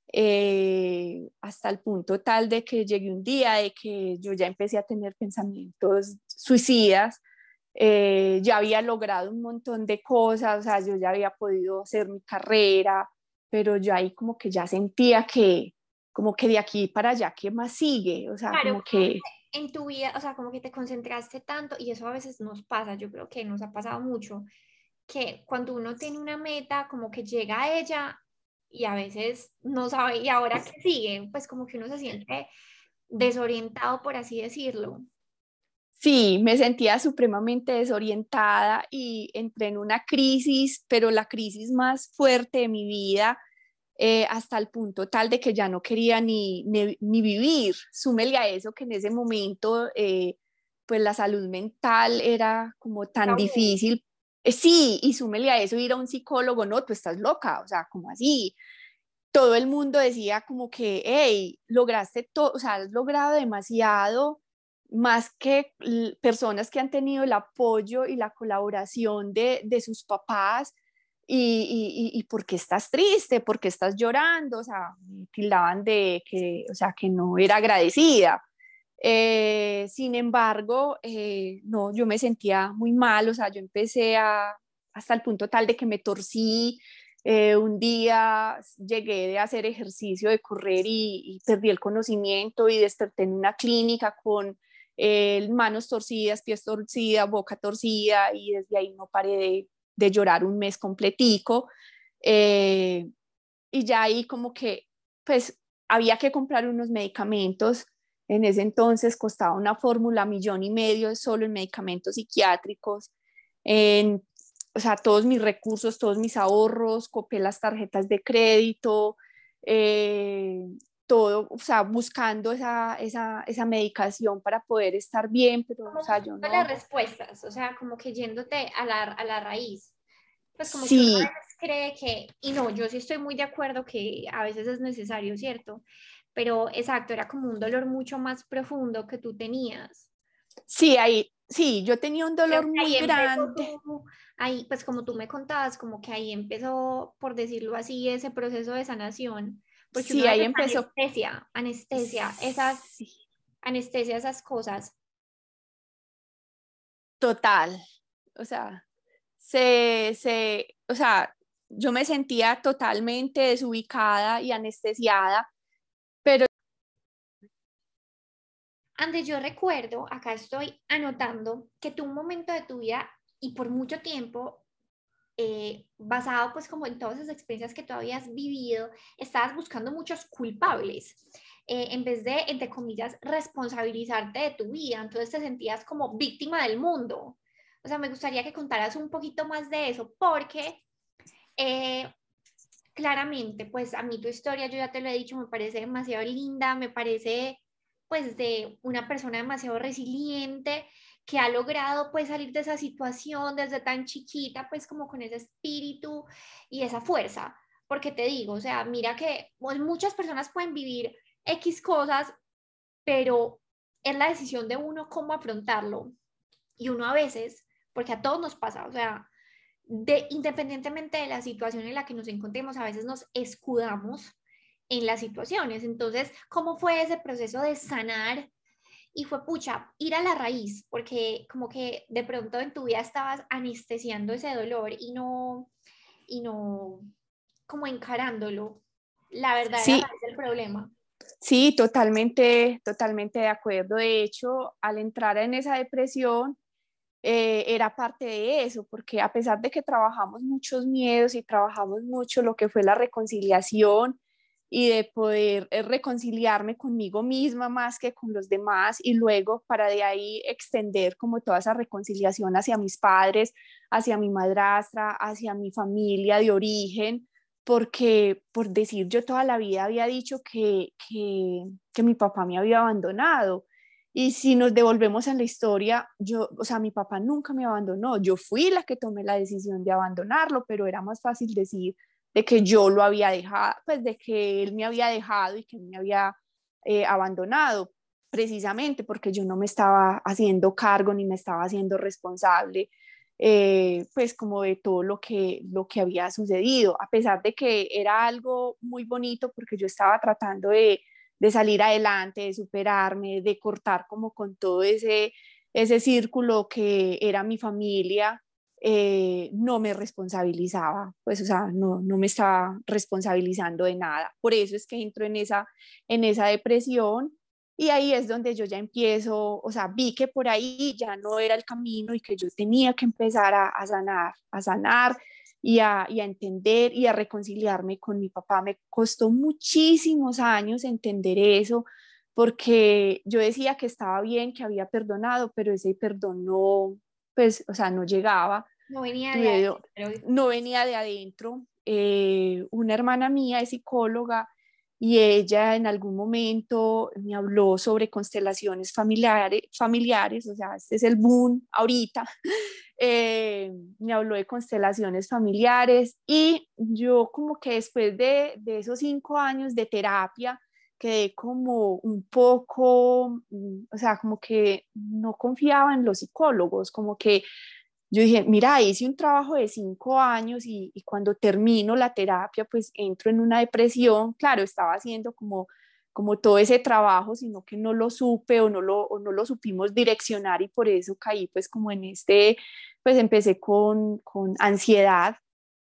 eh, hasta el punto tal de que llegué un día de que yo ya empecé a tener pensamientos suicidas. Eh, ya había logrado un montón de cosas, o sea, yo ya había podido hacer mi carrera, pero yo ahí como que ya sentía que, como que de aquí para allá, ¿qué más sigue? O sea, Claro, como como que que en tu vida, o sea, como que te concentraste tanto y eso a veces nos pasa, yo creo que nos ha pasado mucho, que cuando uno tiene una meta, como que llega a ella y a veces no sabe, ¿y ahora qué sigue? Pues como que uno se siente desorientado, por así decirlo. sí, me sentía supremamente desorientada y entré en una crisis, pero la crisis más fuerte de mi vida, eh, hasta el punto tal de que ya no quería ni, ni, ni vivir. Súmele a eso que en ese momento, eh, pues la salud mental era como tan Tabú. difícil. Eh, sí, y súmele a eso ir a un psicólogo, no, tú estás loca, o sea, como así. Todo el mundo decía como que, hey, lograste todo, o sea, has logrado demasiado, más que personas que han tenido el apoyo y la colaboración de, de sus papás. Y, y, y ¿por qué estás triste? ¿Por qué estás llorando? O sea, me tildaban de que, o sea, que no era agradecida. Eh, sin embargo, eh, no, yo me sentía muy mal, o sea, yo empecé a, hasta el punto tal de que me torcí. Eh, un día llegué de hacer ejercicio, de correr y, y perdí el conocimiento y desperté en una clínica con eh, manos torcidas, pies torcidas, boca torcida, y desde ahí no paré de, de llorar un mes completico. Eh, y ya ahí como que pues había que comprar unos medicamentos. En ese entonces costaba una fórmula millón y medio solo en medicamentos psiquiátricos. En, o sea, todos mis recursos, todos mis ahorros, copié las tarjetas de crédito, eh, todo, o sea, buscando esa, esa, esa medicación para poder estar bien, pero, o Como sea, yo buscando las no. respuestas, o sea, como que yéndote a la, a la raíz. Pues como que uno a Sí, veces cree que, y no, yo sí estoy muy de acuerdo que a veces es necesario, ¿cierto? Pero exacto, era como un dolor mucho más profundo que tú tenías. sí, ahí, sí, yo tenía un Creo dolor que ahí muy empezó grande. tú, ahí, pues como tú me contabas, como que ahí empezó, por decirlo así, ese proceso de sanación, porque uno Sí, a ahí veces empezó. anestesia, anestesia, esas, Sí, anestesia esas cosas. total. O sea, se, se, o sea, yo me sentía totalmente desubicada y anestesiada, pero Antes yo recuerdo, acá estoy anotando, que tú un momento de tu vida y por mucho tiempo, eh, basado pues como en todas esas experiencias que tú habías vivido, estabas buscando muchos culpables, eh, en vez de, entre comillas, responsabilizarte de tu vida. Entonces te sentías como víctima del mundo. O sea, me gustaría que contaras un poquito más de eso, porque eh, claramente, pues a mí tu historia, yo ya te lo he dicho, me parece demasiado linda, me parece pues de una persona demasiado resiliente que ha logrado pues salir de esa situación desde tan chiquita, pues como con ese espíritu y esa fuerza. Porque te digo, o sea, mira que pues, muchas personas pueden vivir X cosas, pero es la decisión de uno cómo afrontarlo. Y uno a veces, porque a todos nos pasa, o sea, de, independientemente de la situación en la que nos encontremos, a veces nos escudamos en las situaciones. Entonces, ¿cómo fue ese proceso de sanar? Y fue, pucha, ir a la raíz, porque como que de pronto en tu vida estabas anestesiando ese dolor y no, y no como encarándolo, la verdadera sí, raíz del problema. sí, totalmente, totalmente de acuerdo. De hecho, al entrar en esa depresión, eh, era parte de eso, porque a pesar de que trabajamos muchos miedos y trabajamos mucho lo que fue la reconciliación y de poder eh, reconciliarme conmigo misma más que con los demás y luego para de ahí extender como toda esa reconciliación hacia mis padres, hacia mi madrastra, hacia mi familia de origen, porque por decir yo toda la vida había dicho que, que, que mi papá me había abandonado. Y si nos devolvemos en la historia, yo, o sea, mi papá nunca me abandonó, yo fui la que tomé la decisión de abandonarlo, pero era más fácil decir de que yo lo había dejado, pues de que él me había dejado y que él me había eh, abandonado, precisamente porque yo no me estaba haciendo cargo ni me estaba haciendo responsable, eh, pues como de todo lo que, lo que había sucedido, a pesar de que era algo muy bonito porque yo estaba tratando de de salir adelante, de superarme, de cortar como con todo ese, ese círculo que era mi familia, eh, no me responsabilizaba, pues o sea, no, no me estaba responsabilizando de nada. Por eso es que entro en esa, en esa depresión y ahí es donde yo ya empiezo, o sea, vi que por ahí ya no era el camino y que yo tenía que empezar a, a sanar, a sanar y a, y a entender y a reconciliarme con mi papá. Me costó muchísimos años entender eso, porque yo decía que estaba bien, que había perdonado, pero ese perdón no, pues, o sea, no llegaba, No venía de tuve, adentro. no venía de adentro. Eh, una hermana mía es psicóloga y ella en algún momento me habló sobre constelaciones familiares, familiares, o sea, este es el boom ahorita, eh, me habló de constelaciones familiares y yo como que después de, de esos cinco años de terapia quedé como un poco, mm, o sea, como que no confiaba en los psicólogos, como que yo dije, mira, hice un trabajo de cinco años y, y cuando termino la terapia, pues entro en una depresión. Claro, estaba haciendo como, como todo ese trabajo, sino que no lo supe o no lo, o no lo supimos direccionar y por eso caí pues como en este, pues empecé con, con ansiedad.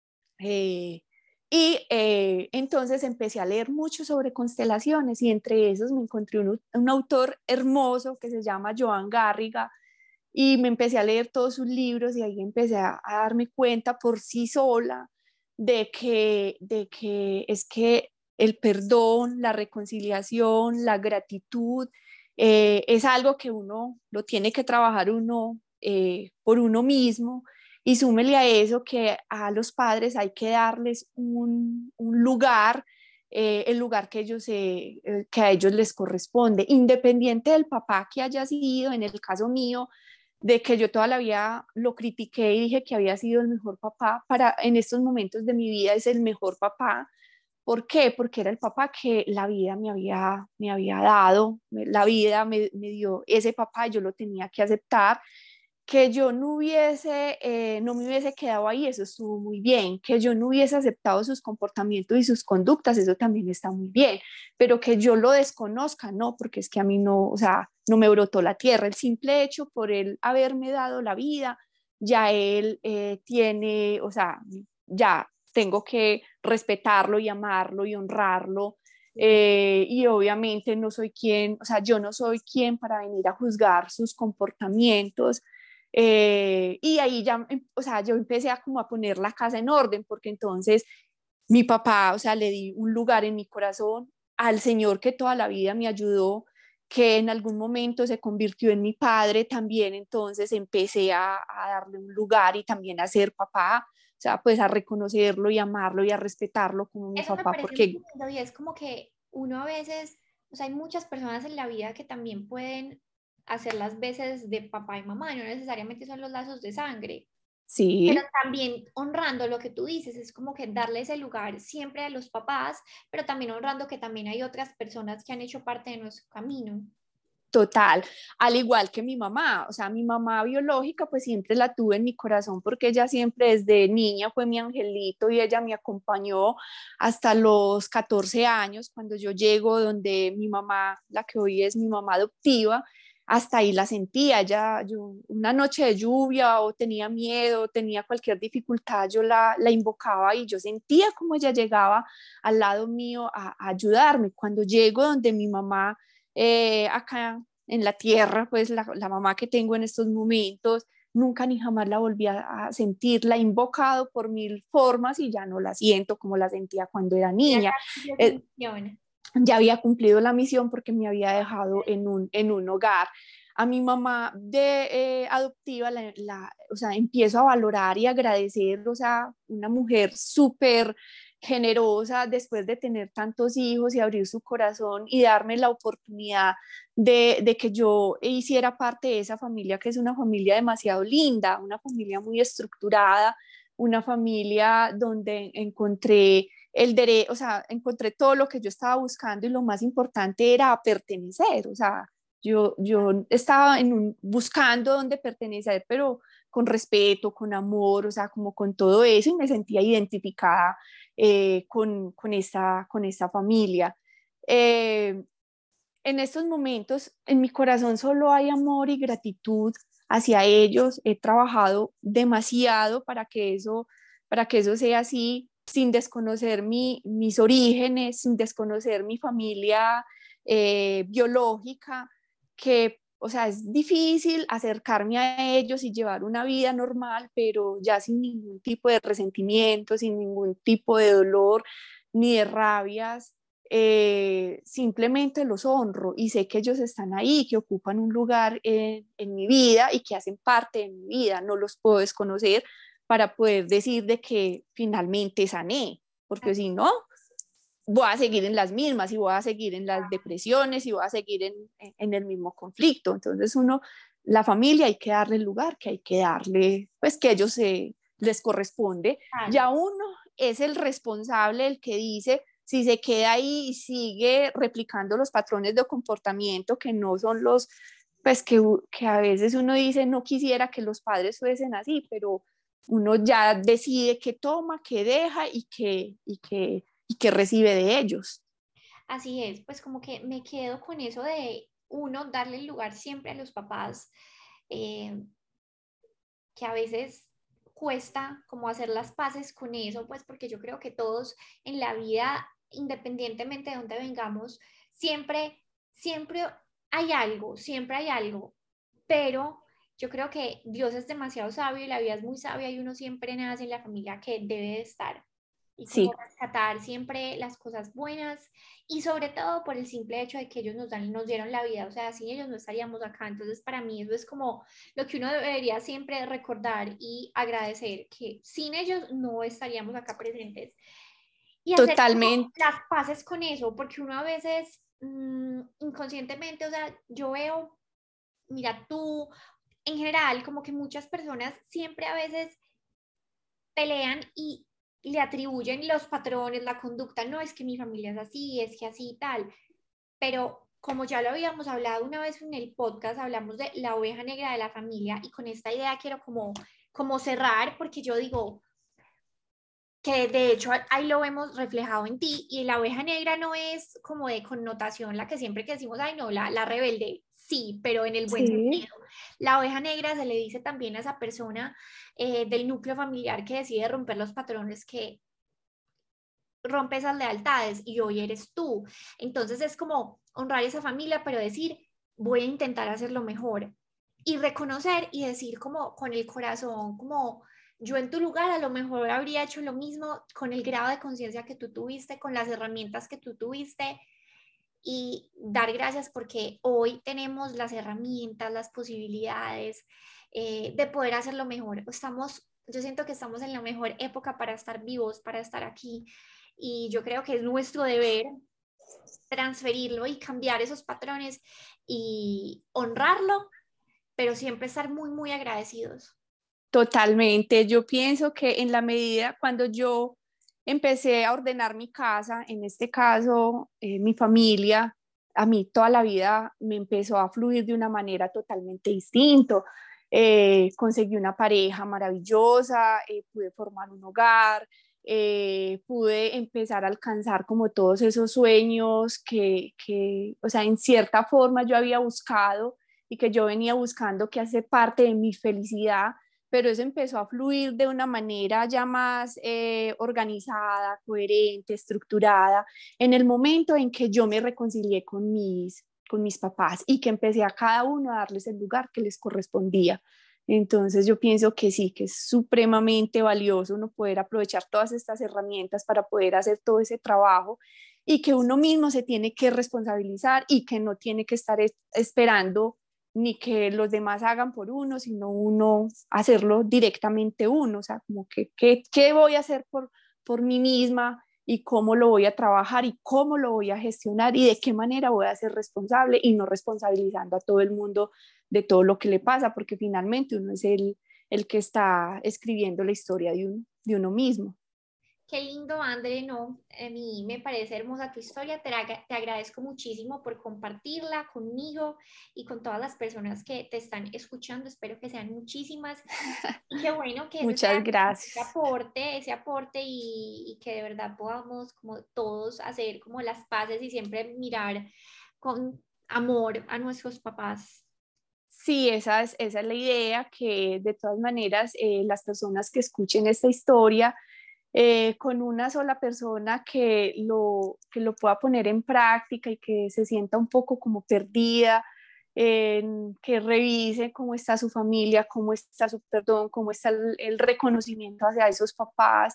eh, y eh, entonces empecé a leer mucho sobre constelaciones y entre esos me encontré un, un autor hermoso que se llama Joan Garriga y me empecé a leer todos sus libros y ahí empecé a, a darme cuenta por sí sola de que, de que es que el perdón, la reconciliación, la gratitud, eh, es algo que uno lo tiene que trabajar uno eh, por uno mismo y súmele a eso que a los padres hay que darles un, un lugar eh, el lugar que, ellos, eh, eh, que a ellos les corresponde, independiente del papá que haya sido, en el caso mío, de que yo toda la vida lo critiqué y dije que había sido el mejor papá, para en estos momentos de mi vida es el mejor papá. ¿Por qué? Porque era el papá que la vida me había, me había dado, la vida me, me dio ese papá y yo lo tenía que aceptar. Que yo no hubiese, eh, no me hubiese quedado ahí, eso estuvo muy bien. Que yo no hubiese aceptado sus comportamientos y sus conductas, eso también está muy bien. Pero que yo lo desconozca, no, porque es que a mí no, o sea, no me brotó la tierra. El simple hecho por él haberme dado la vida, ya él eh, tiene, o sea, ya tengo que respetarlo y amarlo y honrarlo. Eh, y obviamente no soy quien, o sea, yo no soy quien para venir a juzgar sus comportamientos. Eh, y ahí ya, o sea, yo empecé a como a poner la casa en orden, porque entonces mi papá, o sea, le di un lugar en mi corazón al Señor que toda la vida me ayudó, que en algún momento se convirtió en mi padre también, entonces empecé a, a darle un lugar y también a ser papá, o sea, pues a reconocerlo y amarlo y a respetarlo como mi Eso me papá, parece muy porque lindo y es como que uno a veces, o sea, hay muchas personas en la vida que también pueden hacer las veces de papá y mamá, no necesariamente son los lazos de sangre, pero sí. también honrando lo que tú dices, es como que darle ese lugar siempre a los papás, pero también honrando que también hay otras personas que han hecho parte de nuestro camino. Total, al igual que mi mamá, o sea, mi mamá biológica, pues siempre la tuve en mi corazón porque ella siempre desde niña fue mi angelito y ella me acompañó hasta los catorce años, cuando yo llego donde mi mamá, la que hoy es mi mamá adoptiva, hasta ahí la sentía. Ya, yo, una noche de lluvia o tenía miedo, tenía cualquier dificultad, yo la, la invocaba y yo sentía como ella llegaba al lado mío a, a ayudarme. Cuando llego donde mi mamá eh, acá en la tierra, pues la, la, mamá que tengo en estos momentos, nunca ni jamás la volví a, a sentir, la he invocado por mil formas y ya no la siento como la sentía cuando era Ya niña. cumplió su Eh, misión. ya había cumplido la misión porque me había dejado en un, en un hogar. A mi mamá de eh, adoptiva, la, la, o sea, empiezo a valorar y agradecer, o sea, una mujer súper generosa después de tener tantos hijos y abrir su corazón y darme la oportunidad de, de que yo hiciera parte de esa familia, que es una familia demasiado linda, una familia muy estructurada, una familia donde encontré el derecho, o sea, encontré todo lo que yo estaba buscando y lo más importante era pertenecer, o sea, yo, yo estaba en un, buscando dónde pertenecer, pero con respeto, con amor, o sea, como con todo eso y me sentía identificada eh, con, con, esta, con esta familia. Eh, en estos momentos, en mi corazón solo hay amor y gratitud hacia ellos. He trabajado demasiado para que eso, para que eso sea así, sin desconocer mi, mis orígenes, sin desconocer mi familia eh, biológica, que, o sea, es difícil acercarme a ellos y llevar una vida normal, pero ya sin ningún tipo de resentimiento, sin ningún tipo de dolor ni de rabias. Eh, simplemente los honro y sé que ellos están ahí, que ocupan un lugar en, en mi vida y que hacen parte de mi vida. No los puedo desconocer para poder decir de que finalmente sané, porque si no, voy a seguir en las mismas y voy a seguir en las depresiones y voy a seguir en, en el mismo conflicto. Entonces uno, la familia hay que darle el lugar, que hay que darle, pues que a ellos se, les corresponde. Claro. Ya uno es el responsable, el que dice, si se queda ahí y sigue replicando los patrones de comportamiento que no son los, pues que, que a veces uno dice, no quisiera que los padres fuesen así, pero uno ya decide qué toma, qué deja y qué, y qué, y qué recibe de ellos. Así es, pues como que me quedo con eso de uno, darle el lugar siempre a los papás, eh, que a veces cuesta como hacer las paces con eso, pues porque yo creo que todos en la vida, independientemente de dónde vengamos, siempre, siempre hay algo, siempre hay algo, pero yo creo que Dios es demasiado sabio y la vida es muy sabia y uno siempre nace en la familia que debe de estar y como Sí, rescatar siempre las cosas buenas y sobre todo por el simple hecho de que ellos nos dan, nos dieron la vida, o sea, sin ellos no estaríamos acá. Entonces, para mí eso es como lo que uno debería siempre recordar y agradecer, que sin ellos no estaríamos acá presentes. Y hacer Totalmente. las paces con eso, porque uno a veces mmm, inconscientemente, o sea, yo veo, mira tú, en general, como que muchas personas siempre a veces pelean y le atribuyen los patrones, la conducta, no es que mi familia es así, es que así y tal, pero como ya lo habíamos hablado una vez en el podcast, hablamos de la oveja negra de la familia y con esta idea quiero como, como cerrar porque yo digo que de hecho ahí lo vemos reflejado en ti y la oveja negra no es como de connotación la que siempre que decimos, ay no, la, la rebelde, sí, pero en el buen Sí. sentido. La oveja negra se le dice también a esa persona eh, del núcleo familiar que decide romper los patrones, que rompe esas lealtades y hoy eres tú. Entonces es como honrar esa familia, pero decir, voy a intentar hacerlo mejor y reconocer y decir como con el corazón, como yo en tu lugar a lo mejor habría hecho lo mismo con el grado de conciencia que tú tuviste, con las herramientas que tú tuviste y dar gracias porque hoy tenemos las herramientas, las posibilidades eh, de poder hacerlo mejor. Estamos, yo siento que estamos en la mejor época para estar vivos, para estar aquí y yo creo que es nuestro deber transferirlo y cambiar esos patrones y honrarlo, pero siempre estar muy, muy agradecidos. Totalmente. Yo pienso que en la medida cuando yo empecé a ordenar mi casa, en este caso eh, mi familia, a mí toda la vida me empezó a fluir de una manera totalmente distinta. Eh, conseguí una pareja maravillosa, eh, pude formar un hogar, eh, pude empezar a alcanzar como todos esos sueños que, que, o sea, en cierta forma yo había buscado y que yo venía buscando, que hace parte de mi felicidad, pero eso empezó a fluir de una manera ya más eh, organizada, coherente, estructurada, en el momento en que yo me reconcilié con mis, con mis papás y que empecé a cada uno a darles el lugar que les correspondía. Entonces yo pienso que sí, que es supremamente valioso uno poder aprovechar todas estas herramientas para poder hacer todo ese trabajo y que uno mismo se tiene que responsabilizar y que no tiene que estar esperando ni que los demás hagan por uno, sino uno hacerlo directamente uno, o sea, como que, que, ¿qué voy a hacer por, por mí misma y cómo lo voy a trabajar y cómo lo voy a gestionar y de qué manera voy a ser responsable y no responsabilizando a todo el mundo de todo lo que le pasa, porque finalmente uno es el, el que está escribiendo la historia de uno, de uno mismo. Qué lindo, André, no, a mí me parece hermosa tu historia, te, te agradezco muchísimo por compartirla conmigo y con todas las personas que te están escuchando, espero que sean muchísimas y qué bueno que ese sea Muchas ese gracias. aporte, ese aporte y, y que de verdad podamos como todos hacer como las paces y siempre mirar con amor a nuestros papás. Sí, esa es, esa es la idea, que de todas maneras eh, las personas que escuchen esta historia, eh, con una sola persona que lo, que lo pueda poner en práctica y que se sienta un poco como perdida, eh, que revise cómo está su familia, cómo está su perdón, cómo está el, el reconocimiento hacia esos papás,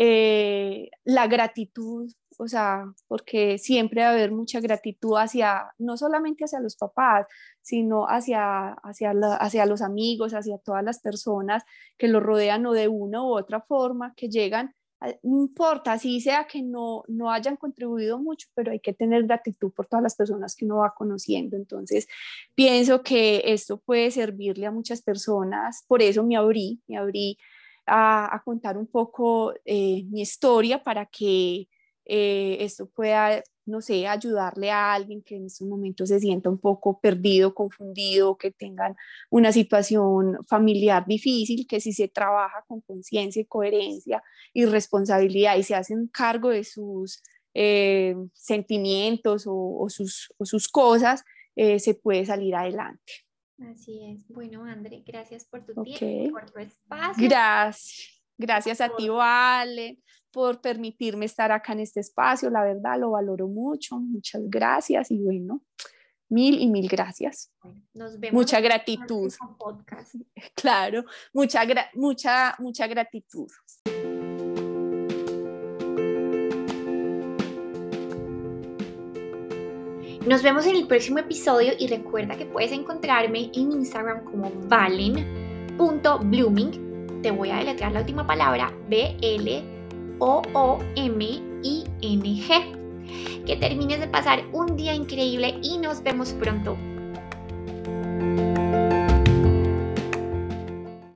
eh, la gratitud, o sea, porque siempre va a haber mucha gratitud hacia, no solamente hacia los papás, sino hacia, hacia, la, hacia los amigos, hacia todas las personas que los rodean o de una u otra forma, que llegan, no importa, así sea que no, no hayan contribuido mucho, pero hay que tener gratitud por todas las personas que uno va conociendo. Entonces, pienso que esto puede servirle a muchas personas, por eso me abrí, me abrí a, a contar un poco eh, mi historia para que eh, esto pueda, no sé, ayudarle a alguien que en estos momentos se sienta un poco perdido, confundido, que tengan una situación familiar difícil, que si se trabaja con conciencia y coherencia y responsabilidad y se hacen cargo de sus eh, sentimientos o, o, sus, o sus cosas, eh, se puede salir adelante. Así es. Bueno, André, gracias por tu Ok, tiempo, por tu espacio. gracias. Gracias a ti, Vale, por permitirme estar acá en este espacio. La verdad, lo valoro mucho. Muchas gracias y bueno, mil y mil gracias. Bueno, nos vemos Mucha en el gratitud. próximo podcast. Claro, mucha, gra mucha, mucha gratitud. Nos vemos en el próximo episodio y recuerda que puedes encontrarme en Instagram como valen punto blooming. Te voy a deletrear la última palabra, B L O O M I N G. Que termines de pasar un día increíble y nos vemos pronto.